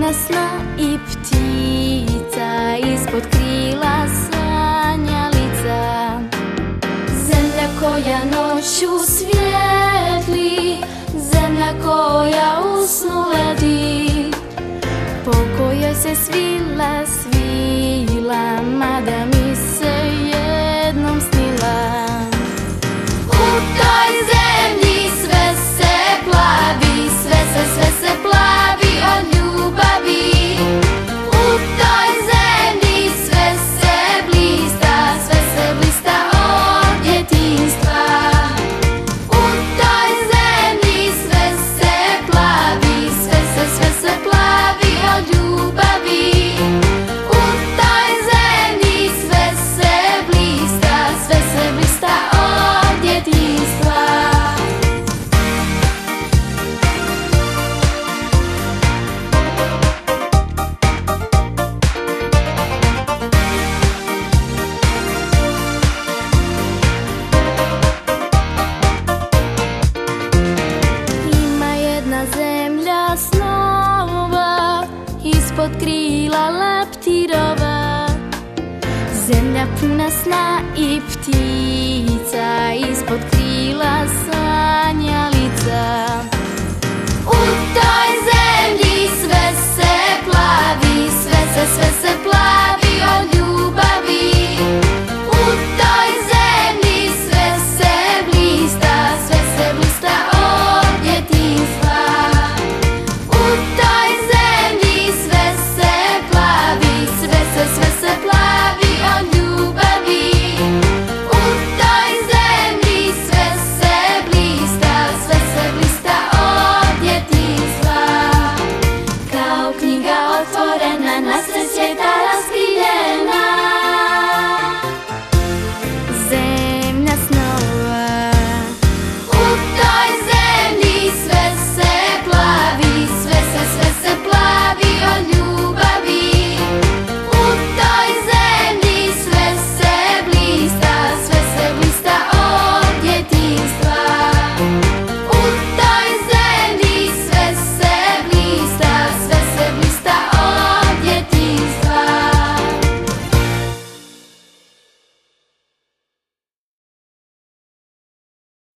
puna sna i ptica ispod krila sanjalica. Zemlja koja noću svijetli, zemlja koja u snu leti, po kojoj se svila, svila, mada mi se jednom snila. U toj zemlji sve se plavi, sve se plavi od ljubavi. U toj zemlji sve se blista od djetinjstva. U toj zemlji sve se plavi, sve se plavi od ljubavi. U toj zemlji sve se blista od djetinjstva. Ima jedna zemlja snova, ispod krila leptirova, zemlja puna sna i ptica ispod krila sanjalica. U toj zemlji sve se plavi, sve se plavi od ljubavi.